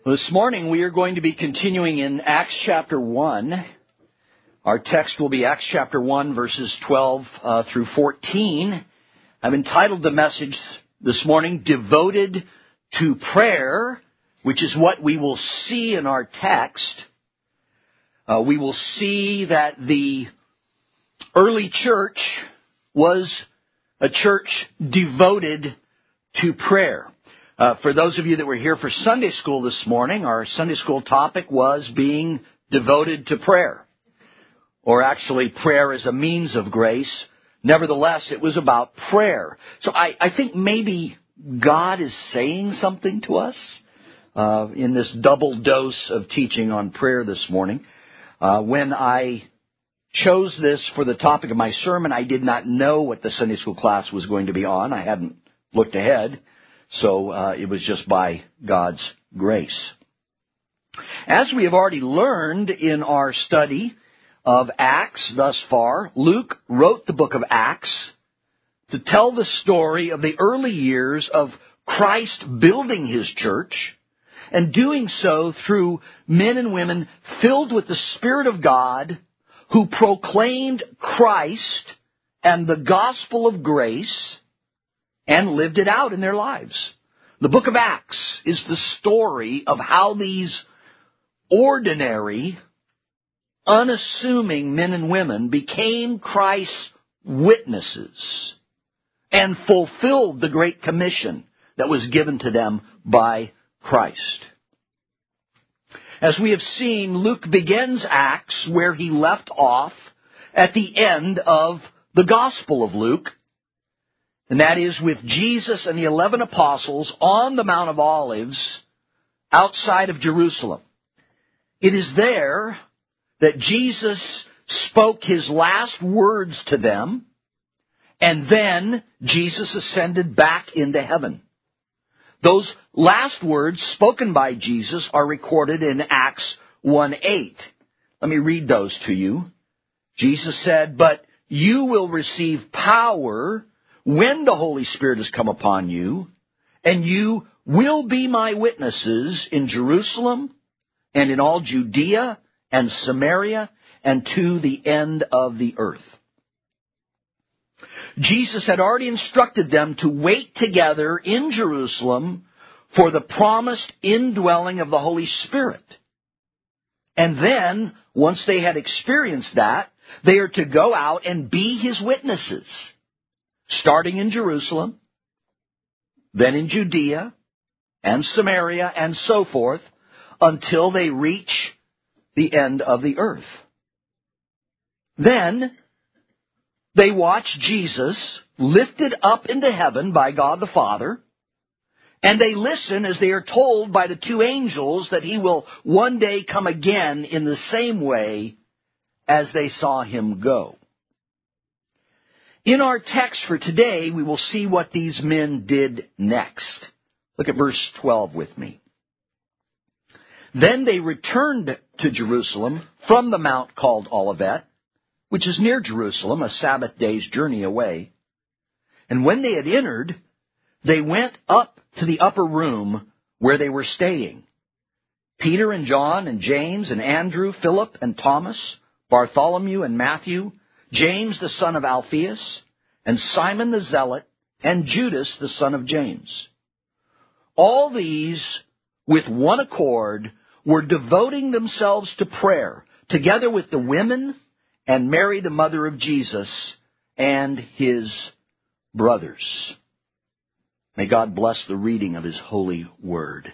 Well, this morning we are going to be continuing in Acts chapter 1. Our text will be Acts chapter 1, verses 12 through 14. I've entitled the message this morning, Devoted to Prayer, which is what we will see in our text. We will see that the early church was a church devoted to prayer. For those of you that were here for Sunday school this morning, our Sunday school topic was being devoted to prayer. Or actually, prayer as a means of grace. Nevertheless, it was about prayer. So I think maybe God is saying something to us in this double dose of teaching on prayer this morning. When I chose this for the topic of my sermon, I did not know what the Sunday school class was going to be on. I hadn't looked ahead. So it was just by God's grace. As we have already learned in our study of Acts thus far, Luke wrote the book of Acts to tell the story of the early years of Christ building His church, and doing so through men and women filled with the Spirit of God who proclaimed Christ and the gospel of grace and lived it out in their lives. The book of Acts is the story of how these ordinary, unassuming men and women became Christ's witnesses and fulfilled the great commission that was given to them by Christ. As we have seen, Luke begins Acts where he left off at the end of the Gospel of Luke, and that is with Jesus and the 11 apostles on the Mount of Olives outside of Jerusalem. It is there that Jesus spoke His last words to them, and then Jesus ascended back into heaven. Those last words spoken by Jesus are recorded in Acts 1:8. Let me read those to you. Jesus said, "But you will receive power when the Holy Spirit has come upon you, and you will be my witnesses in Jerusalem and in all Judea and Samaria and to the end of the earth." Jesus had already instructed them to wait together in Jerusalem for the promised indwelling of the Holy Spirit. And then, once they had experienced that, they are to go out and be His witnesses, starting in Jerusalem, then in Judea and Samaria and so forth, until they reach the end of the earth. Then they watch Jesus lifted up into heaven by God the Father, and they listen as they are told by the two angels that He will one day come again in the same way as they saw Him go. In our text for today, we will see what these men did next. Look at verse 12 with me. Then they returned to Jerusalem from the mount called Olivet, which is near Jerusalem, a Sabbath day's journey away. And when they had entered, they went up to the upper room where they were staying. Peter and John and James and Andrew, Philip and Thomas, Bartholomew and Matthew, James the son of Alphaeus, and Simon the Zealot, and Judas the son of James. All these, with one accord, were devoting themselves to prayer, together with the women and Mary the mother of Jesus and His brothers. May God bless the reading of His holy word.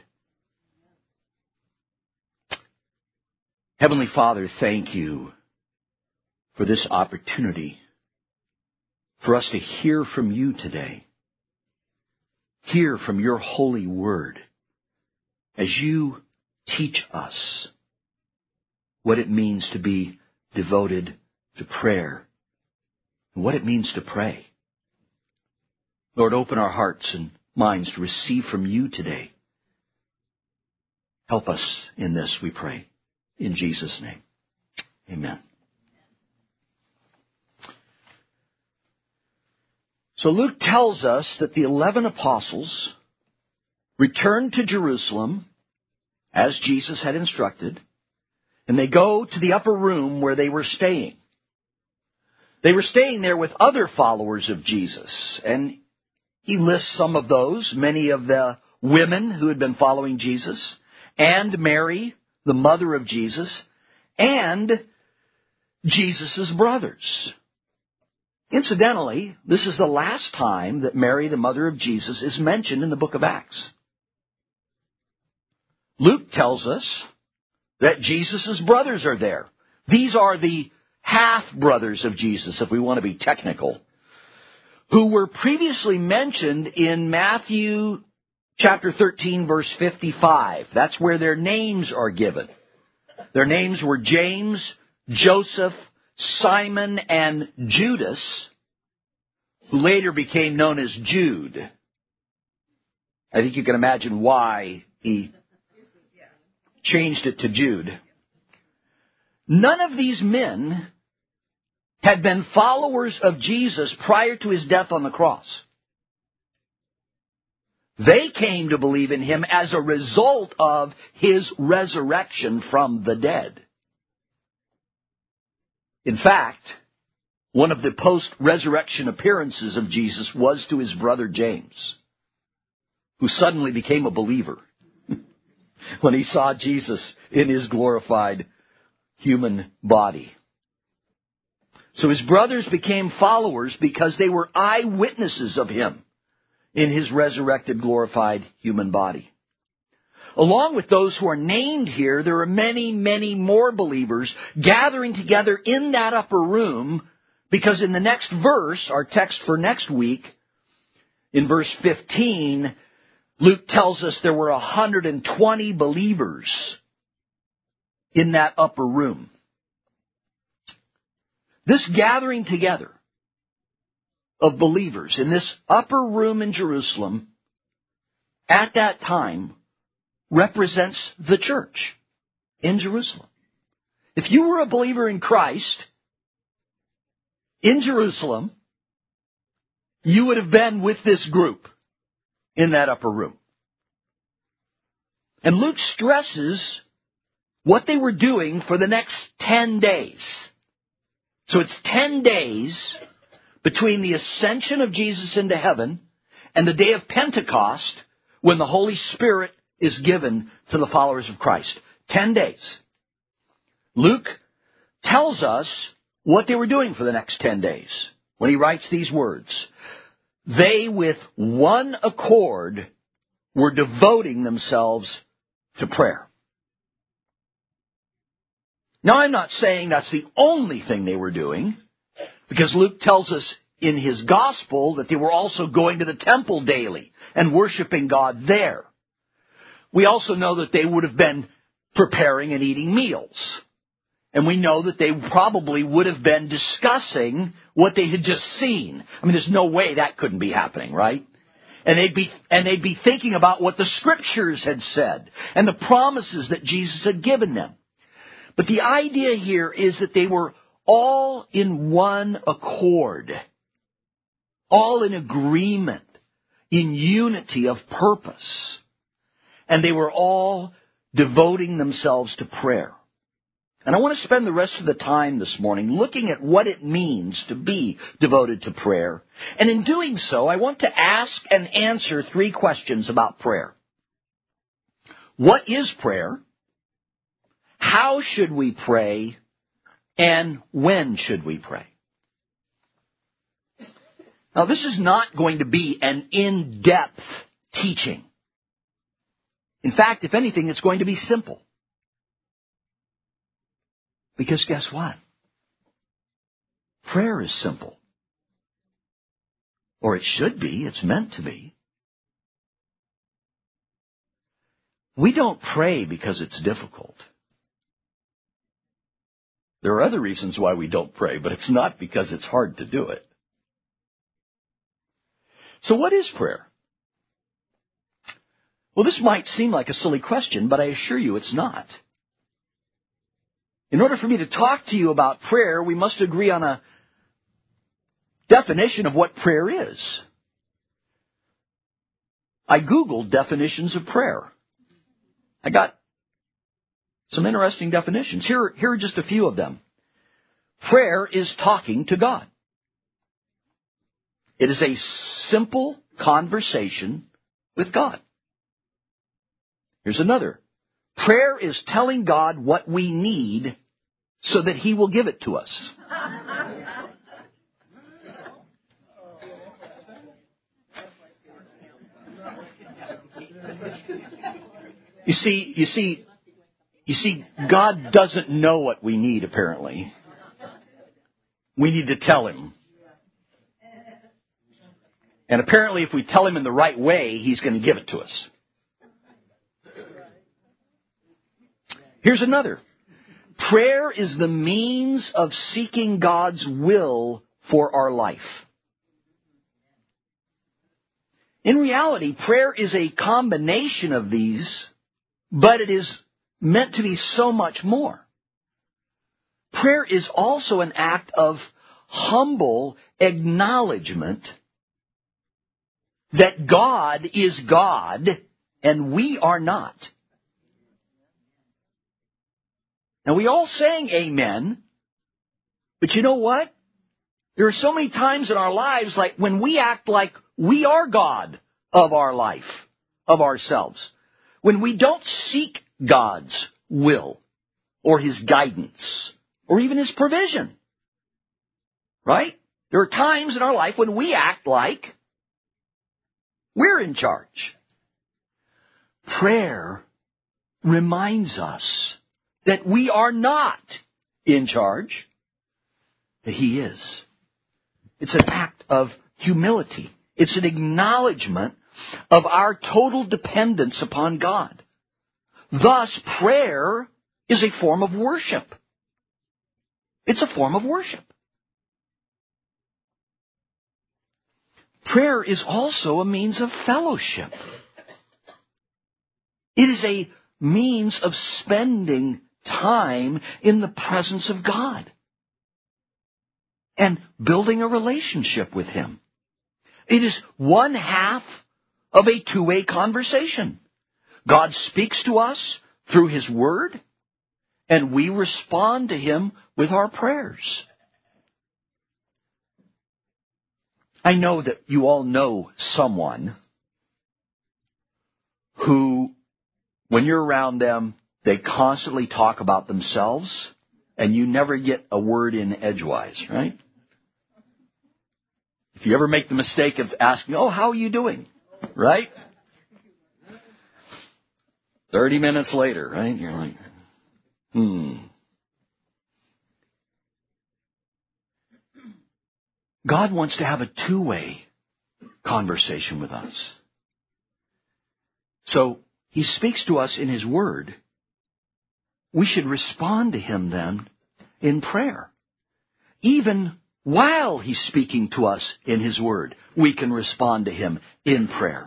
Heavenly Father, thank You for this opportunity for us to hear from You today. Hear from Your holy word as You teach us what it means to be devoted to prayer and what it means to pray. Lord, open our hearts and minds to receive from You today. Help us in this, we pray. In Jesus' name, amen. So Luke tells us that the 11 apostles returned to Jerusalem as Jesus had instructed, and they go to the upper room where they were staying. They were staying there with other followers of Jesus, and he lists some of those, many of the women who had been following Jesus, and Mary, the mother of Jesus, and Jesus' brothers. Incidentally, this is the last time that Mary, the mother of Jesus, is mentioned in the book of Acts. Luke tells us that Jesus' brothers are there. These are the half-brothers of Jesus, if we want to be technical, who were previously mentioned in Matthew chapter 13, verse 55. That's where their names are given. Their names were James, Joseph, Simon, and Judas, who later became known as Jude. I think you can imagine why he changed it to Jude. None of these men had been followers of Jesus prior to his death on the cross. They came to believe in him as a result of his resurrection from the dead. In fact, one of the post-resurrection appearances of Jesus was to his brother James, who suddenly became a believer when he saw Jesus in his glorified human body. So his brothers became followers because they were eyewitnesses of him in his resurrected, glorified human body. Along with those who are named here, there are many, many more believers gathering together in that upper room, because in the next verse, our text for next week, in verse 15, Luke tells us there were 120 believers in that upper room. This gathering together of believers in this upper room in Jerusalem at that time represents the church in Jerusalem. If you were a believer in Christ in Jerusalem, you would have been with this group in that upper room. And Luke stresses what they were doing for the next 10 days. So it's 10 days between the ascension of Jesus into heaven and the day of Pentecost, when the Holy Spirit is given to the followers of Christ. 10 days. Luke tells us what they were doing for the next 10 days when he writes these words. They, with one accord, were devoting themselves to prayer. Now, I'm not saying that's the only thing they were doing, because Luke tells us in his gospel that they were also going to the temple daily and worshiping God there. We also know that they would have been preparing and eating meals. And we know that they probably would have been discussing what they had just seen. I mean, there's no way that couldn't be happening, right? And they'd be thinking about what the Scriptures had said and the promises that Jesus had given them. But the idea here is that they were all in one accord, all in agreement, in unity of purpose. And they were all devoting themselves to prayer. And I want to spend the rest of the time this morning looking at what it means to be devoted to prayer. And in doing so, I want to ask and answer 3 questions about prayer. What is prayer? How should we pray? And when should we pray? Now, this is not going to be an in-depth teaching. In fact, if anything, it's going to be simple. Because guess what? Prayer is simple. Or it should be. It's meant to be. We don't pray because it's difficult. There are other reasons why we don't pray, but it's not because it's hard to do it. So what is prayer? Well, this might seem like a silly question, but I assure you it's not. In order for me to talk to you about prayer, we must agree on a definition of what prayer is. I Googled definitions of prayer. I got some interesting definitions. Here are just a few of them. Prayer is talking to God. It is a simple conversation with God. Here's another. Prayer is telling God what we need so that He will give it to us. You see, God doesn't know what we need, apparently. We need to tell Him. And apparently, if we tell Him in the right way, He's going to give it to us. Here's another. Prayer is the means of seeking God's will for our life. In reality, prayer is a combination of these, but it is meant to be so much more. Prayer is also an act of humble acknowledgement that God is God and we are not. Now, we all sang amen, but you know what? There are so many times in our lives like when we act like we are God of our life, of ourselves. When we don't seek God's will or His guidance or even His provision. Right? There are times in our life when we act like we're in charge. Prayer reminds us that we are not in charge, that He is. It's an act of humility. It's an acknowledgement of our total dependence upon God. Thus, prayer is a form of worship. It's a form of worship. Prayer is also a means of fellowship. It is a means of spending time in the presence of God and building a relationship with Him. It is one half of a two-way conversation. God speaks to us through His Word, and we respond to Him with our prayers. I know that you all know someone who, when you're around them, they constantly talk about themselves, and you never get a word in edgewise, right? If you ever make the mistake of asking, oh, how are you doing? Right? 30 minutes later, right? You're like, God wants to have a two-way conversation with us. So He speaks to us in His Word. We should respond to Him then in prayer. Even while He's speaking to us in His Word, we can respond to Him in prayer.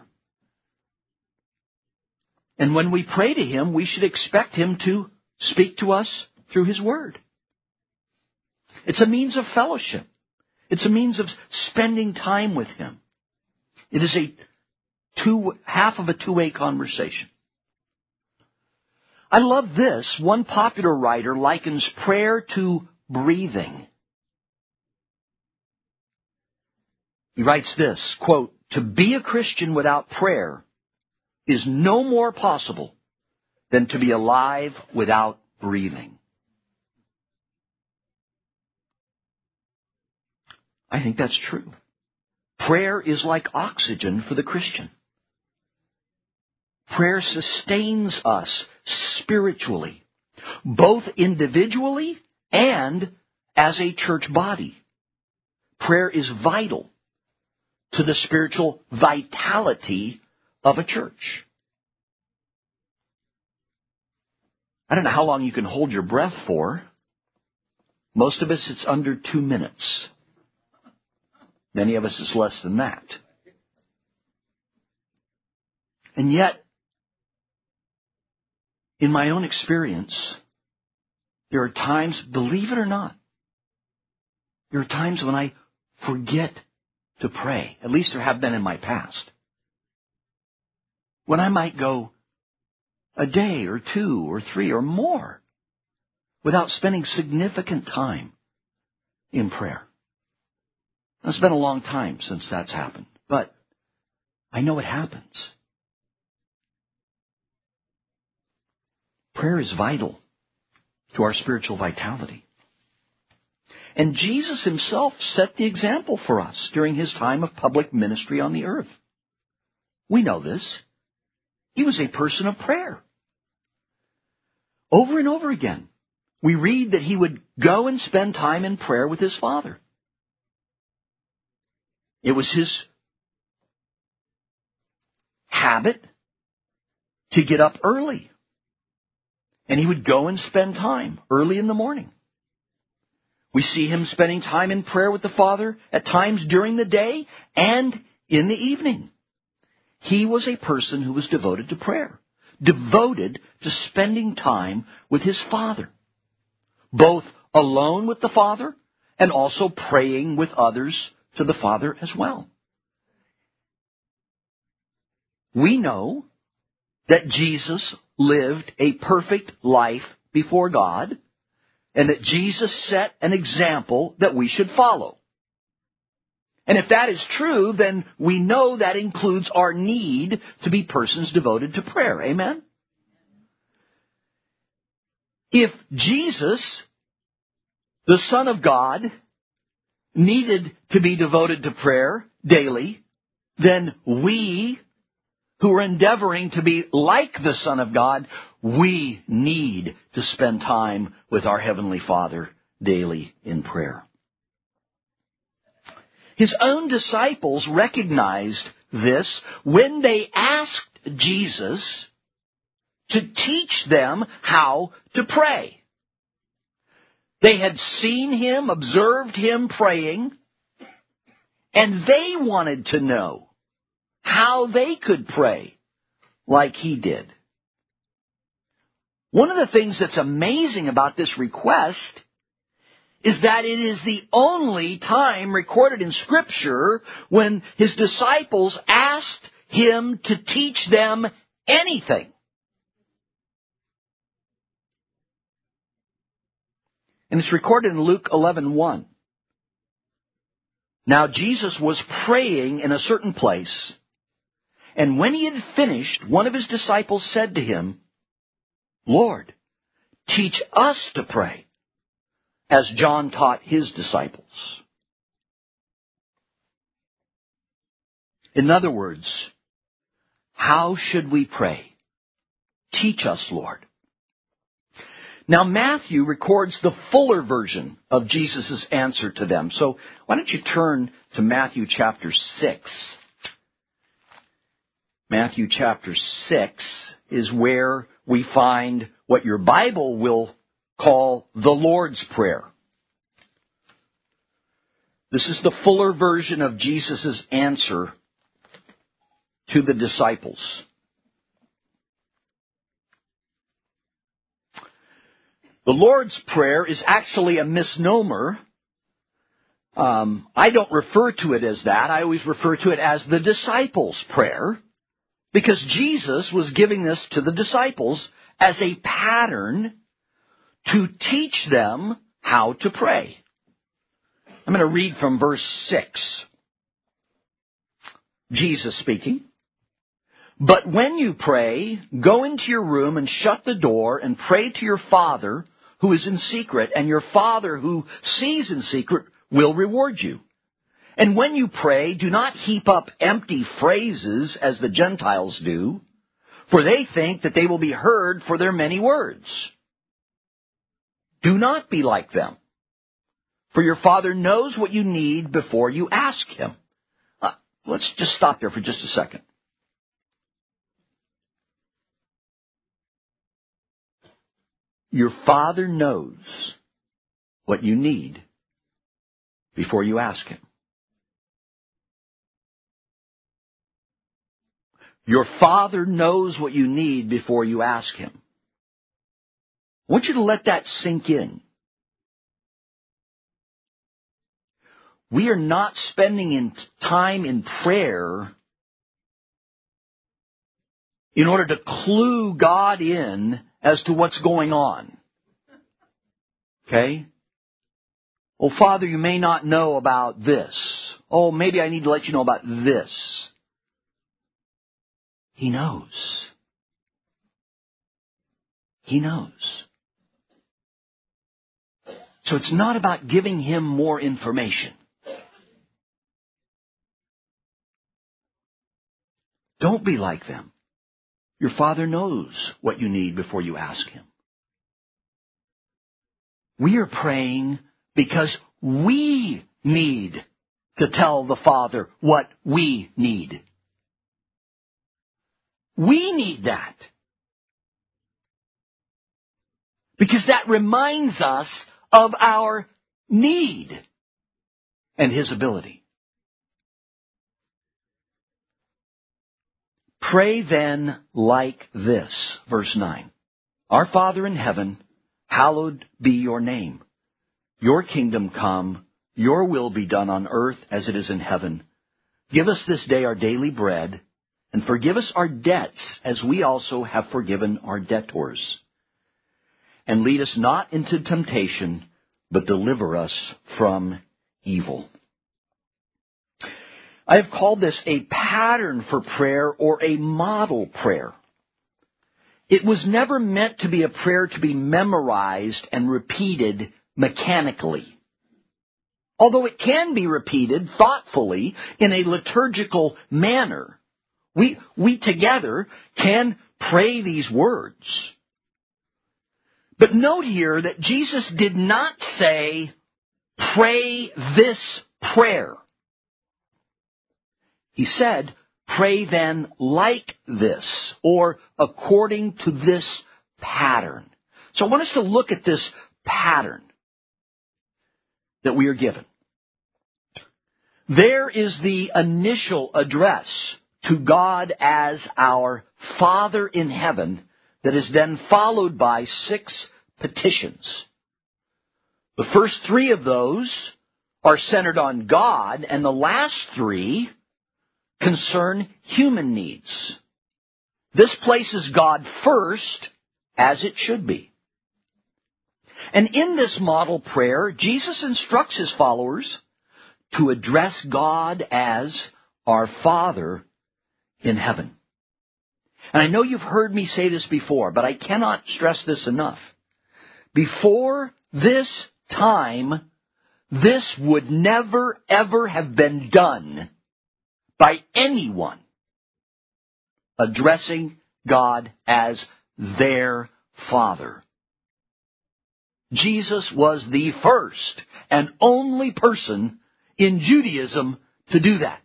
And when we pray to Him, we should expect Him to speak to us through His Word. It's a means of fellowship. It's a means of spending time with Him. It is half of a two-way conversation. I love this. One popular writer likens prayer to breathing. He writes this, quote, "To be a Christian without prayer is no more possible than to be alive without breathing." I think that's true. Prayer is like oxygen for the Christian. Prayer sustains us spiritually, both individually and as a church body. Prayer is vital to the spiritual vitality of a church. I don't know how long you can hold your breath for. Most of us, it's under 2 minutes. Many of us, it's less than that. And yet, in my own experience, there are times, believe it or not, there are times when I forget to pray. At least there have been in my past. When I might go, a day or 2 or 3 or more without spending significant time in prayer. It's been a long time since that's happened, but I know it happens. Prayer is vital to our spiritual vitality. And Jesus himself set the example for us during his time of public ministry on the earth. We know this. He was a person of prayer. Over and over again, we read that he would go and spend time in prayer with his Father. It was his habit to get up early. And he would go and spend time early in the morning. We see him spending time in prayer with the Father at times during the day and in the evening. He was a person who was devoted to prayer, devoted to spending time with his Father, both alone with the Father and also praying with others to the Father as well. We know that Jesus lived a perfect life before God, and that Jesus set an example that we should follow. And if that is true, then we know that includes our need to be persons devoted to prayer. Amen? If Jesus, the Son of God, needed to be devoted to prayer daily, then we, who are endeavoring to be like the Son of God, we need to spend time with our Heavenly Father daily in prayer. His own disciples recognized this when they asked Jesus to teach them how to pray. They had seen him, observed him praying, and they wanted to know how they could pray like he did. One of the things that's amazing about this request is that it is the only time recorded in Scripture when his disciples asked him to teach them anything. And it's recorded in Luke 11:1. Now Jesus was praying in a certain place, and when he had finished, one of his disciples said to him, Lord, teach us to pray, as John taught his disciples. In other words, how should we pray? Teach us, Lord. Now Matthew records the fuller version of Jesus' answer to them. So why don't you turn to Matthew chapter 6. Matthew chapter 6 is where we find what your Bible will call the Lord's Prayer. This is the fuller version of Jesus' answer to the disciples. The Lord's Prayer is actually a misnomer. I don't refer to it as that. I always refer to it as the disciples' prayer, because Jesus was giving this to the disciples as a pattern to teach them how to pray. I'm going to read from verse 6. Jesus speaking. But when you pray, go into your room and shut the door and pray to your Father who is in secret, and your Father who sees in secret will reward you. And when you pray, do not heap up empty phrases as the Gentiles do, for they think that they will be heard for their many words. Do not be like them, for your Father knows what you need before you ask him. Let's just stop there for just a second. Your Father knows what you need before you ask him. Your Father knows what you need before you ask him. I want you to let that sink in. We are not spending time in prayer in order to clue God in as to what's going on. Okay? Oh, Father, you may not know about this. Oh, maybe I need to let you know about this. He knows. He knows. So it's not about giving Him more information. Don't be like them. Your Father knows what you need before you ask Him. We are praying because we need to tell the Father what we need. We need that. Because that reminds us of our need and His ability. Pray then like this, verse 9. Our Father in heaven, hallowed be your name. Your kingdom come, your will be done on earth as it is in heaven. Give us this day our daily bread, and forgive us our debts as we also have forgiven our debtors. And lead us not into temptation, but deliver us from evil. I have called this a pattern for prayer or a model prayer. It was never meant to be a prayer to be memorized and repeated mechanically. Although it can be repeated thoughtfully in a liturgical manner, we together can pray these words. But note here that Jesus did not say, pray this prayer. He said, pray then like this, or according to this pattern. So I want us to look at this pattern that we are given. There is the initial address to God as our Father in heaven that is then followed by 6 petitions. The first 3 of those are centered on God, and the last 3 concern human needs. This places God first, as it should be. And in this model prayer, Jesus instructs His followers to address God as our Father in heaven. And I know you've heard me say this before, but I cannot stress this enough. Before this time, this would never, ever have been done by anyone addressing God as their Father. Jesus was the first and only person in Judaism to do that.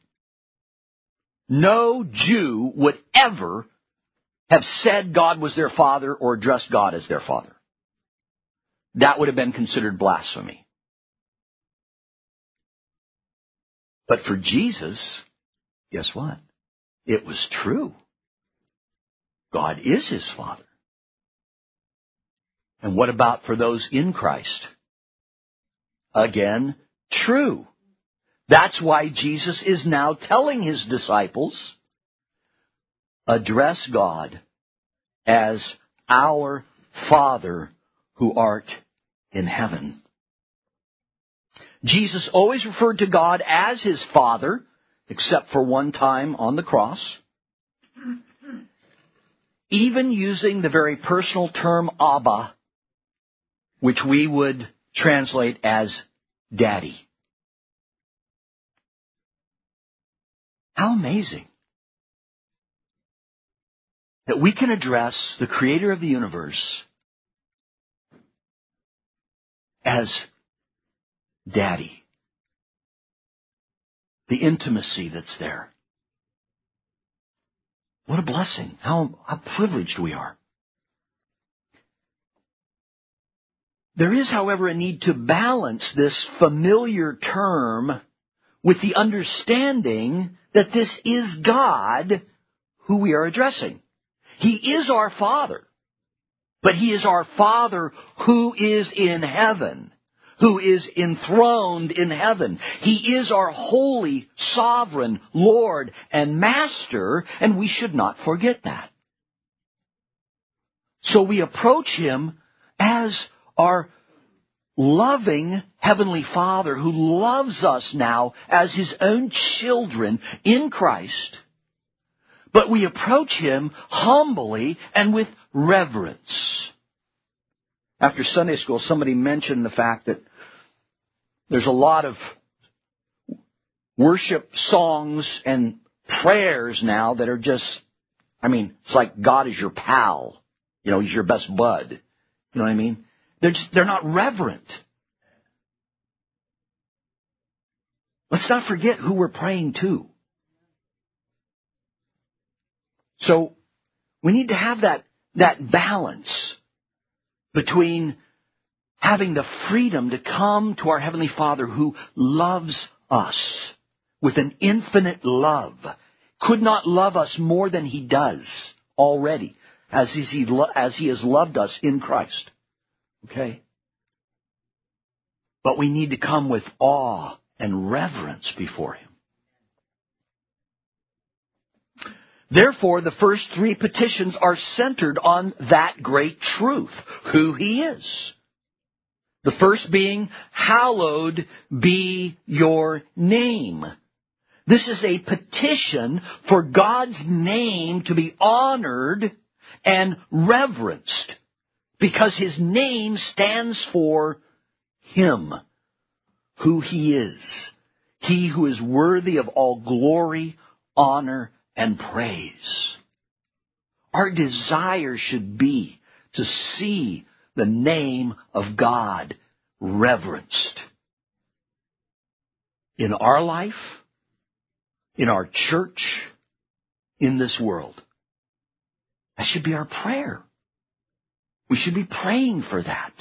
No Jew would ever have said God was their Father or addressed God as their Father. That would have been considered blasphemy. But for Jesus, guess what? It was true. God is His Father. And what about for those in Christ? Again, true. That's why Jesus is now telling His disciples, address God as our Father who art in heaven. Jesus always referred to God as His Father, except for one time on the cross. Even using the very personal term Abba, which we would translate as Daddy. How amazing that we can address the Creator of the universe as Daddy. The intimacy that's there. What a blessing. How privileged we are. There is, however, a need to balance this familiar term with the understanding that this is God who we are addressing. He is our Father, but He is our Father who is in heaven, who is enthroned in heaven. He is our holy, sovereign Lord and Master, and we should not forget that. So we approach Him as our loving Heavenly Father who loves us now as His own children in Christ. But we approach Him humbly and with reverence. After Sunday school, somebody mentioned the fact that there's a lot of worship songs and prayers now that are just, it's like God is your pal. He's your best bud. You know what I mean? They're not reverent. Let's not forget who we're praying to. So we need to have that balance between having the freedom to come to our Heavenly Father who loves us with an infinite love. Could not love us more than He does already, as He has loved us in Christ. Okay? But we need to come with awe and reverence before Him. Therefore, the first three petitions are centered on that great truth, who He is. The first being, hallowed be your name. This is a petition for God's name to be honored and reverenced, because His name stands for Him, who He is. He who is worthy of all glory, honor, and praise. Our desire should be to see the name of God reverenced in our life, in our church, in this world. That should be our prayer. We should be praying for that.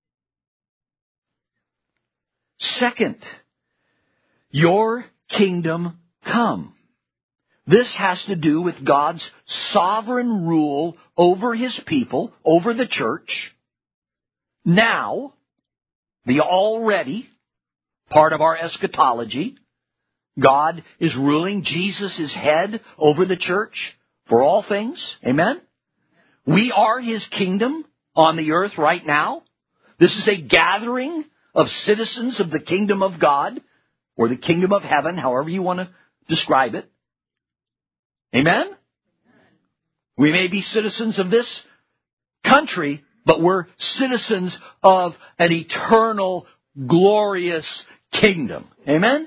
Second, your kingdom come. This has to do with God's sovereign rule over His people, over the church. Now, the already part of our eschatology, God is ruling. Jesus is head over the church for all things. Amen? We are His kingdom on the earth right now. This is a gathering of citizens of the kingdom of God, or the kingdom of heaven, however you want to describe it. Amen? We may be citizens of this country, but we're citizens of an eternal, glorious kingdom. Amen?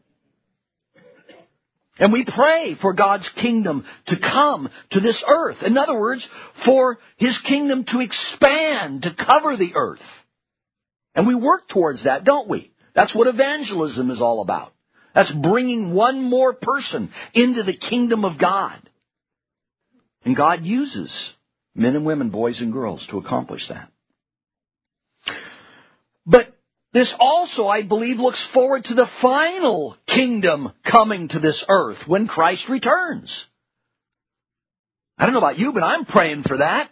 And we pray for God's kingdom to come to this earth. In other words, for His kingdom to expand, to cover the earth. And we work towards that, don't we? That's what evangelism is all about. That's bringing one more person into the kingdom of God. And God uses men and women, boys and girls, to accomplish that. But this also, I believe, looks forward to the final kingdom coming to this earth when Christ returns. I don't know about you, but I'm praying for that.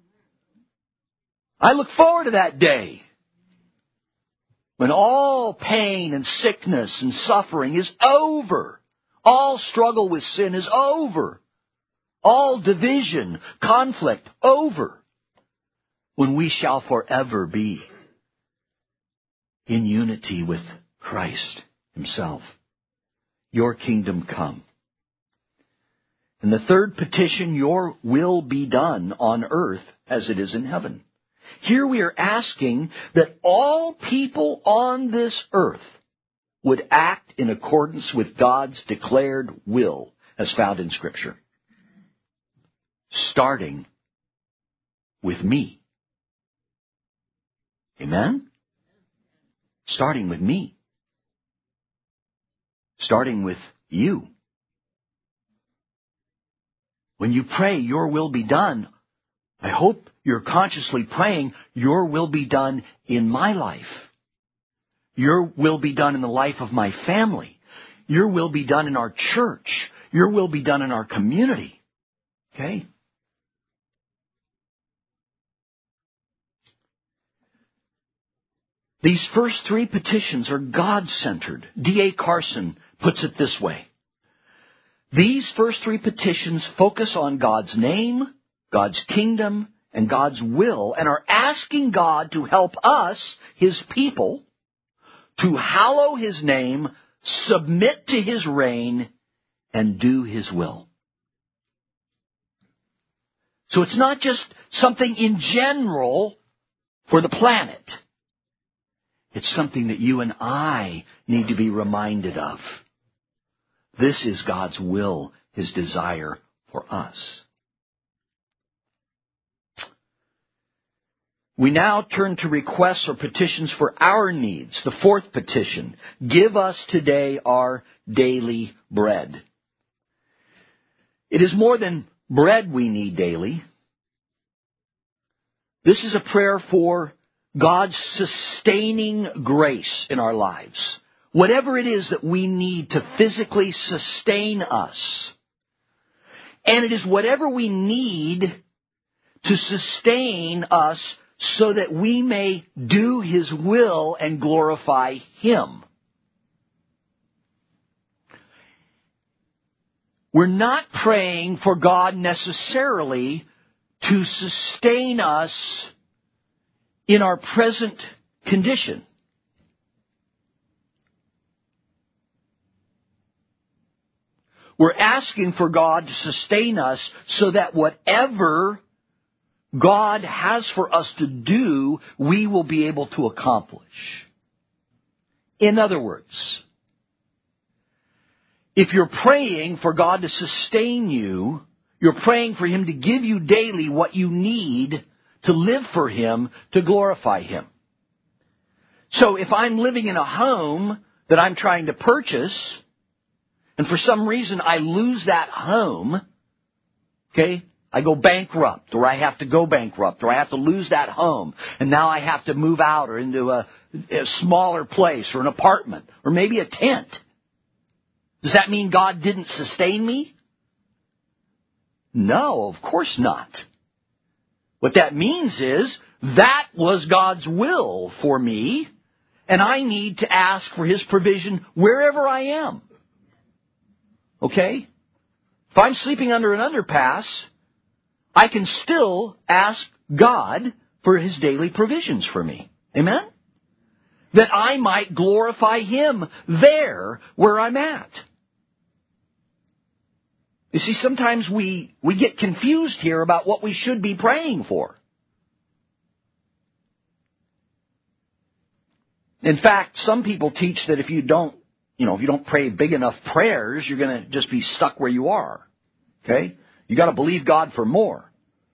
I look forward to that day when all pain and sickness and suffering is over. All struggle with sin is over. All division, conflict, over. When we shall forever be in unity with Christ Himself. Your kingdom come. And the third petition, your will be done on earth as it is in heaven. Here we are asking that all people on this earth would act in accordance with God's declared will as found in Scripture. Starting with me. Amen? Starting with me. Starting with you. When you pray, your will be done, I hope you're consciously praying, your will be done in my life. Your will be done in the life of my family. Your will be done in our church. Your will be done in our community. Okay? These first three petitions are God-centered. D.A. Carson puts it this way. These first three petitions focus on God's name, God's kingdom, and God's will and are asking God to help us, His people, to hallow His name, submit to His reign, and do His will. So it's not just something in general for the planet. It's something that you and I need to be reminded of. This is God's will, His desire for us. We now turn to requests or petitions for our needs. The fourth petition, give us today our daily bread. It is more than bread we need daily. This is a prayer for God's sustaining grace in our lives. Whatever it is that we need to physically sustain us. And it is whatever we need to sustain us so that we may do His will and glorify Him. We're not praying for God necessarily to sustain us in our present condition. We're asking for God to sustain us so that whatever God has for us to do, we will be able to accomplish. In other words, if you're praying for God to sustain you, you're praying for Him to give you daily what you need to live for Him, to glorify Him. So if I'm living in a home that I'm trying to purchase, and for some reason I lose that home, okay, I go bankrupt, or I have to go bankrupt, or I have to lose that home, and now I have to move out or into a smaller place, or an apartment, or maybe a tent. Does that mean God didn't sustain me? No, of course not. What that means is that was God's will for me, and I need to ask for His provision wherever I am. Okay? If I'm sleeping under an underpass, I can still ask God for His daily provisions for me. Amen? That I might glorify Him there where I'm at. You see, sometimes we get confused here about what we should be praying for. In fact, some people teach that if you don't pray big enough prayers, you're going to just be stuck where you are. Okay? You got to believe God for more.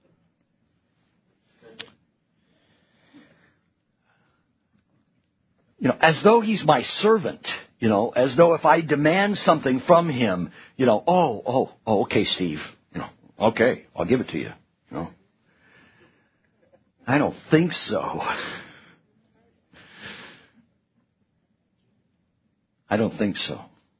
As though He's my servant, as though if I demand something from Him, okay, Steve, okay, I'll give it to you, I don't think so. I don't think so.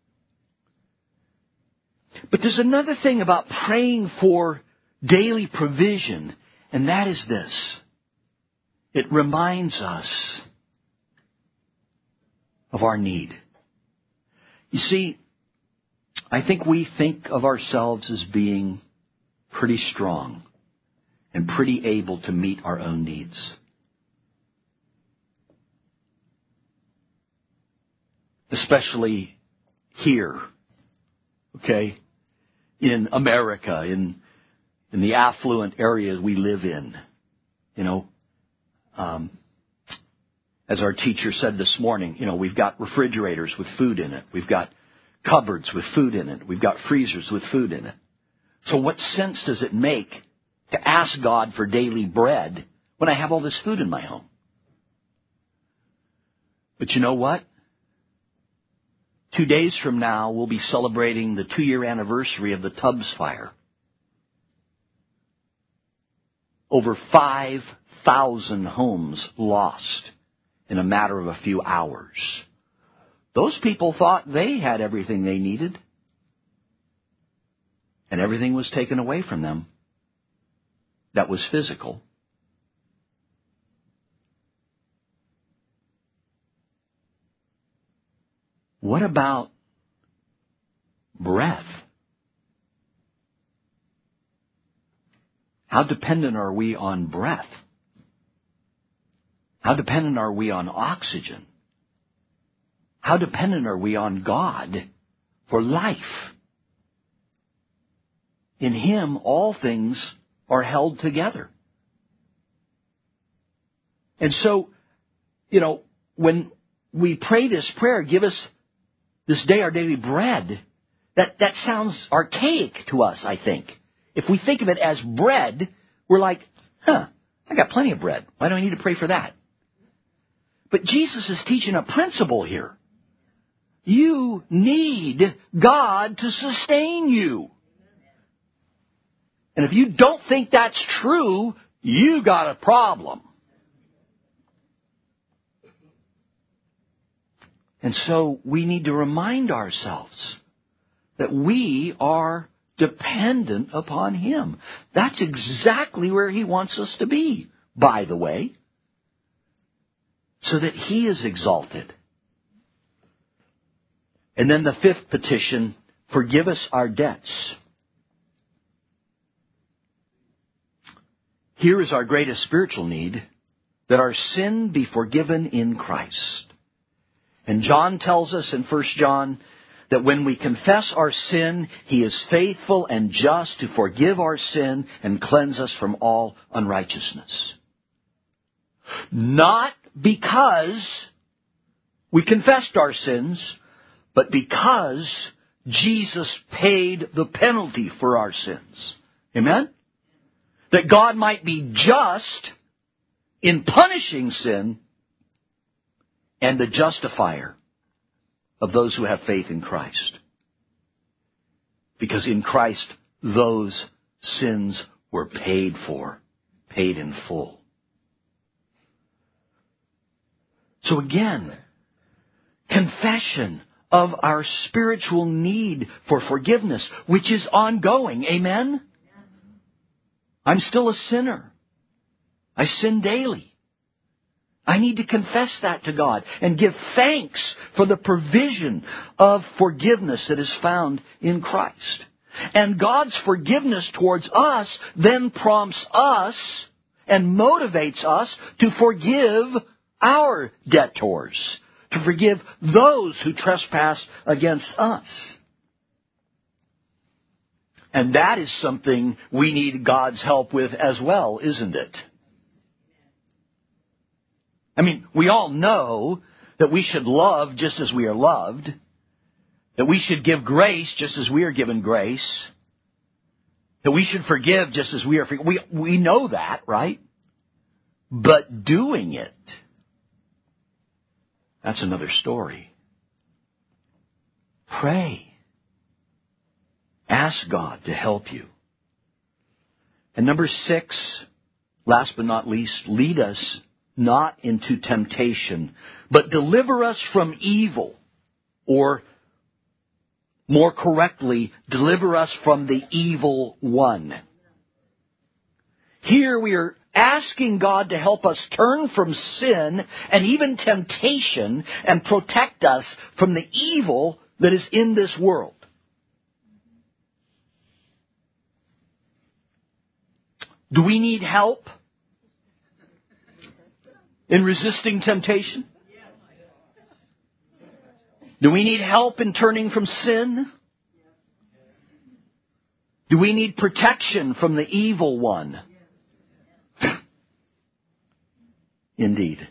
But there's another thing about praying for daily provision, and that is this. It reminds us of our need. You see, I think we think of ourselves as being pretty strong and pretty able to meet our own needs. Especially here, okay, in America, in the affluent areas we live in, as our teacher said this morning, we've got refrigerators with food in it. We've got cupboards with food in it. We've got freezers with food in it. So what sense does it make to ask God for daily bread when I have all this food in my home? But you know what? 2 days from now, we'll be celebrating the 2-year anniversary of the Tubbs fire. Over 5,000 homes lost in a matter of a few hours. Those people thought they had everything they needed, and everything was taken away from them that was physical. What about breath? How dependent are we on breath? How dependent are we on oxygen? How dependent are we on God for life? In Him, all things are held together. And so, when we pray this prayer, give us this day our daily bread, that sounds archaic to us, I think. If we think of it as bread, we're like, I got plenty of bread. Why do I need to pray for that? But Jesus is teaching a principle here. You need God to sustain you. And if you don't think that's true, you got a problem. And so we need to remind ourselves that we are dependent upon Him. That's exactly where He wants us to be, by the way, so that He is exalted. And then the fifth petition, forgive us our debts. Here is our greatest spiritual need, that our sin be forgiven in Christ. And John tells us in 1 John that when we confess our sin, He is faithful and just to forgive our sin and cleanse us from all unrighteousness. Not because we confessed our sins, but because Jesus paid the penalty for our sins. Amen? That God might be just in punishing sin and the justifier of those who have faith in Christ. Because in Christ, those sins were paid for, paid in full. So again, confession of our spiritual need for forgiveness, which is ongoing. Amen? I'm still a sinner. I sin daily. I need to confess that to God and give thanks for the provision of forgiveness that is found in Christ. And God's forgiveness towards us then prompts us and motivates us to forgive our debtors, to forgive those who trespass against us. And that is something we need God's help with as well, isn't it? I mean, we all know that we should love just as we are loved, that we should give grace just as we are given grace, that we should forgive just as we are forgiven. We know that, right? But doing it, that's another story. Pray. Ask God to help you. And number 6, last but not least, lead us not into temptation, but deliver us from evil. Or, more correctly, deliver us from the evil one. Here we are asking God to help us turn from sin and even temptation and protect us from the evil that is in this world. Do we need help in resisting temptation? Do we need help in turning from sin? Do we need protection from the evil one? Indeed.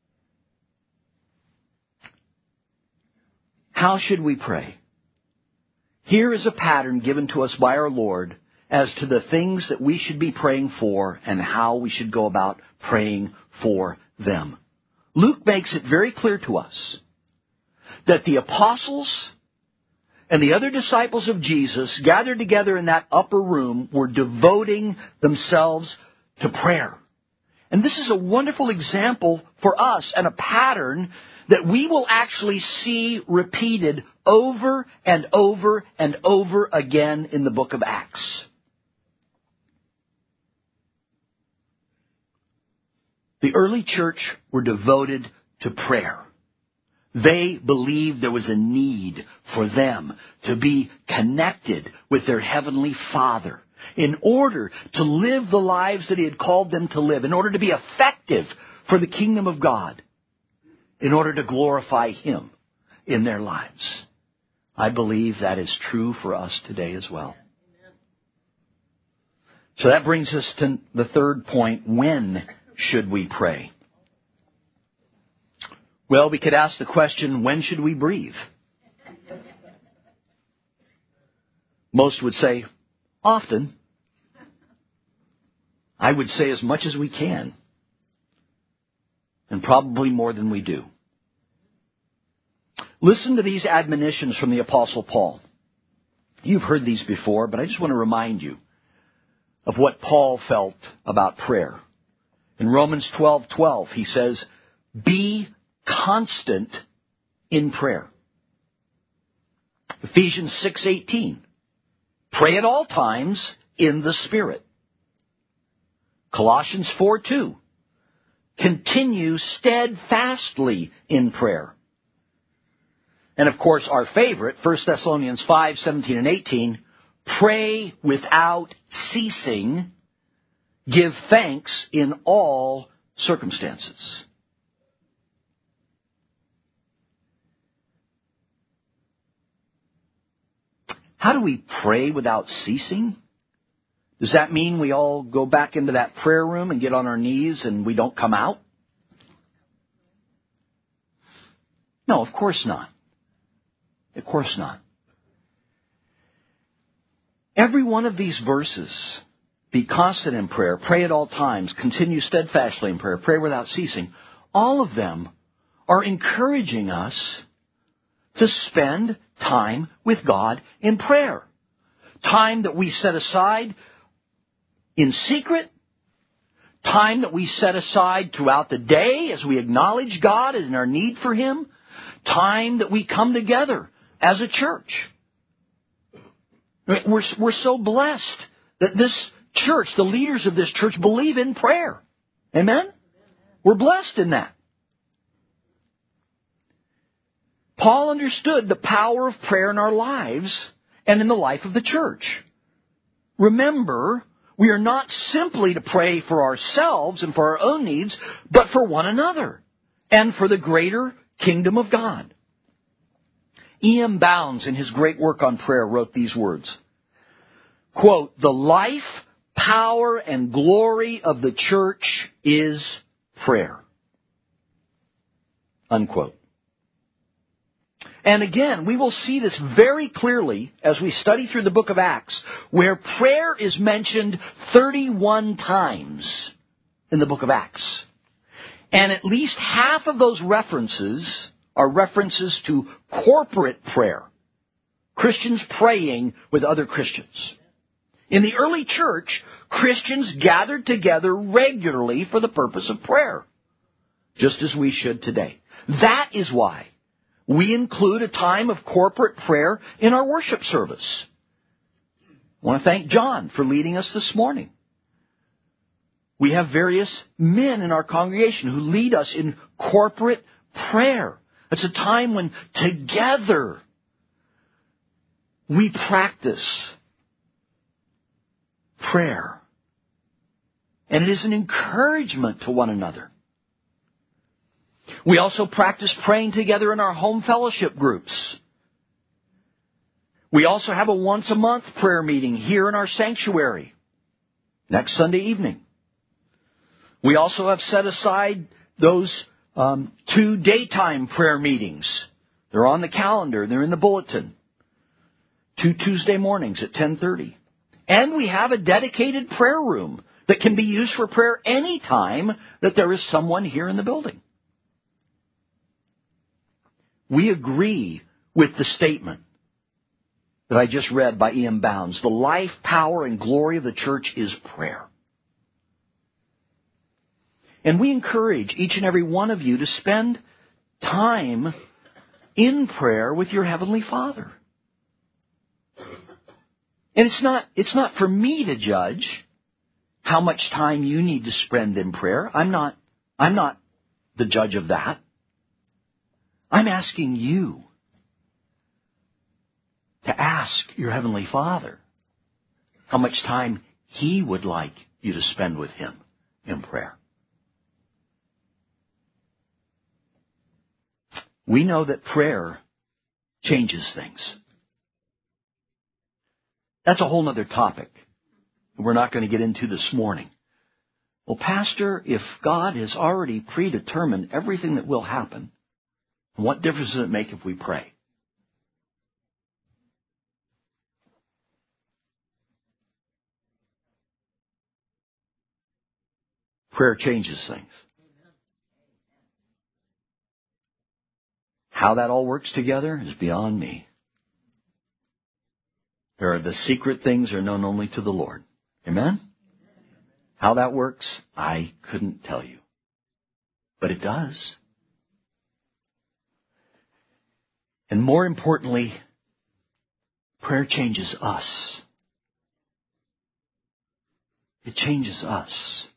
How should we pray? Here is a pattern given to us by our Lord as to the things that we should be praying for and how we should go about praying for them. Luke makes it very clear to us that the apostles and the other disciples of Jesus gathered together in that upper room were devoting themselves to prayer. And this is a wonderful example for us and a pattern that we will actually see repeated over and over and over again in the book of Acts. The early church were devoted to prayer. They believed there was a need for them to be connected with their Heavenly Father. in order to live the lives that He had called them to live, in order to be effective for the kingdom of God, in order to glorify Him in their lives. I believe that is true for us today as well. So that brings us to the third point. When should we pray? Well, we could ask the question, when should we breathe? Most would say, often. I would say as much as we can. And probably more than we do. Listen to these admonitions from the Apostle Paul. You've heard these before, but I just want to remind you of what Paul felt about prayer. In Romans 12:12, he says, be constant in prayer. Ephesians 6:18, pray at all times in the Spirit. Colossians 4:2, continue steadfastly in prayer. And of course, our favorite, 1 Thessalonians 5:17 and 18, pray without ceasing, give thanks in all circumstances. How do we pray without ceasing? Does that mean we all go back into that prayer room and get on our knees and we don't come out? No, of course not. Of course not. Every one of these verses, be constant in prayer, pray at all times, continue steadfastly in prayer, pray without ceasing, all of them are encouraging us to spend time with God in prayer. Time that we set aside in secret, time that we set aside throughout the day as we acknowledge God and our need for Him, time that we come together as a church. We're so blessed that this church, the leaders of this church, believe in prayer. Amen? We're blessed in that. Paul understood the power of prayer in our lives and in the life of the church. Remember, we are not simply to pray for ourselves and for our own needs, but for one another and for the greater kingdom of God. E.M. Bounds, in his great work on prayer, wrote these words, quote, the life, power, and glory of the church is prayer. Unquote. And again, we will see this very clearly as we study through the book of Acts, where prayer is mentioned 31 times in the book of Acts. And at least half of those references are references to corporate prayer. Christians praying with other Christians. In the early church, Christians gathered together regularly for the purpose of prayer, just as we should today. That is why we include a time of corporate prayer in our worship service. I want to thank John for leading us this morning. We have various men in our congregation who lead us in corporate prayer. It's a time when together we practice prayer. And it is an encouragement to one another. We also practice praying together in our home fellowship groups. We also have a once-a-month prayer meeting here in our sanctuary next Sunday evening. We also have set aside those 2 daytime prayer meetings. They're on the calendar. They're in the bulletin. 2 Tuesday mornings at 10:30. And we have a dedicated prayer room that can be used for prayer any time that there is someone here in the building. We agree with the statement that I just read by E.M. Bounds. The life, power, and glory of the church is prayer. And we encourage each and every one of you to spend time in prayer with your Heavenly Father. And it's not for me to judge how much time you need to spend in prayer. I'm not the judge of that. I'm asking you to ask your Heavenly Father, how much time He would like you to spend with Him in prayer. We know that prayer changes things. That's a whole other topic we're not going to get into this morning. Well, Pastor, if God has already predetermined everything that will happen, what difference does it make if we pray? Prayer changes things. How that all works together is beyond me. There are the secret things are known only to the Lord. Amen? How that works, I couldn't tell you. But it does. And more importantly, prayer changes us. It changes us.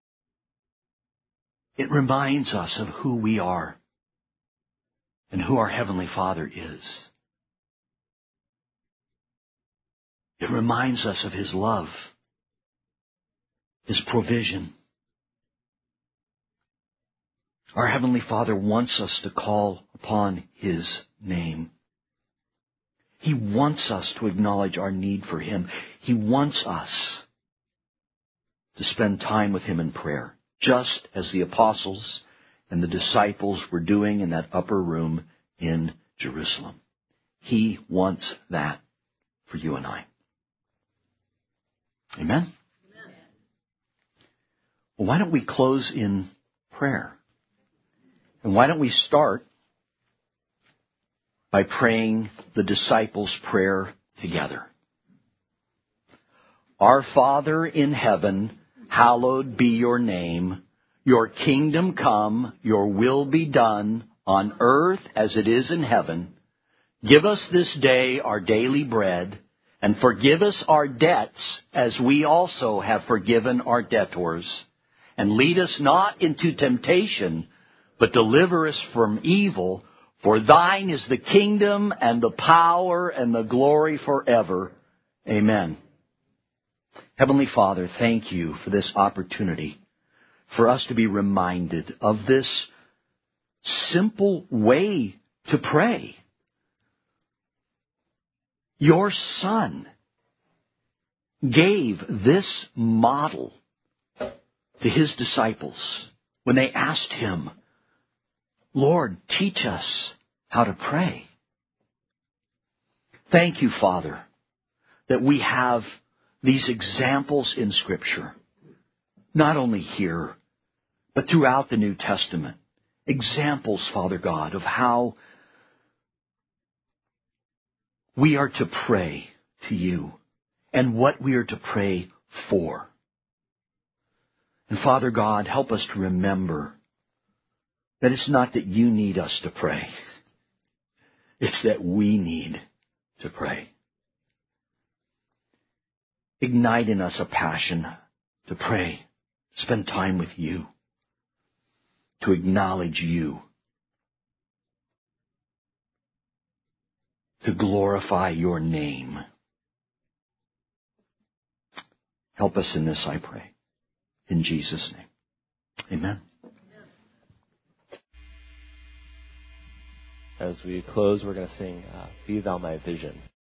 It reminds us of who we are and who our Heavenly Father is. It reminds us of His love, His provision. Our Heavenly Father wants us to call upon His name. He wants us to acknowledge our need for Him. He wants us to spend time with Him in prayer, just as the apostles and the disciples were doing in that upper room in Jerusalem. He wants that for you and I. Amen? Well, why don't we close in prayer? And why don't we start by praying the disciples' prayer together? Our Father in heaven, hallowed be your name. Your kingdom come, your will be done on earth as it is in heaven. Give us this day our daily bread, and forgive us our debts as we also have forgiven our debtors. And lead us not into temptation, but deliver us from evil. For thine is the kingdom and the power and the glory forever. Amen. Heavenly Father, thank you for this opportunity for us to be reminded of this simple way to pray. Your Son gave this model to His disciples when they asked Him, Lord, teach us how to pray. Thank you, Father, that we have these examples in Scripture, not only here, but throughout the New Testament. Examples, Father God, of how we are to pray to you and what we are to pray for. And Father God, help us to remember that it's not that you need us to pray. It's that we need to pray. Ignite in us a passion to pray, spend time with you, to acknowledge you, to glorify your name. Help us in this, I pray. In Jesus' name. Amen. As we close, we're going to sing Be Thou My Vision.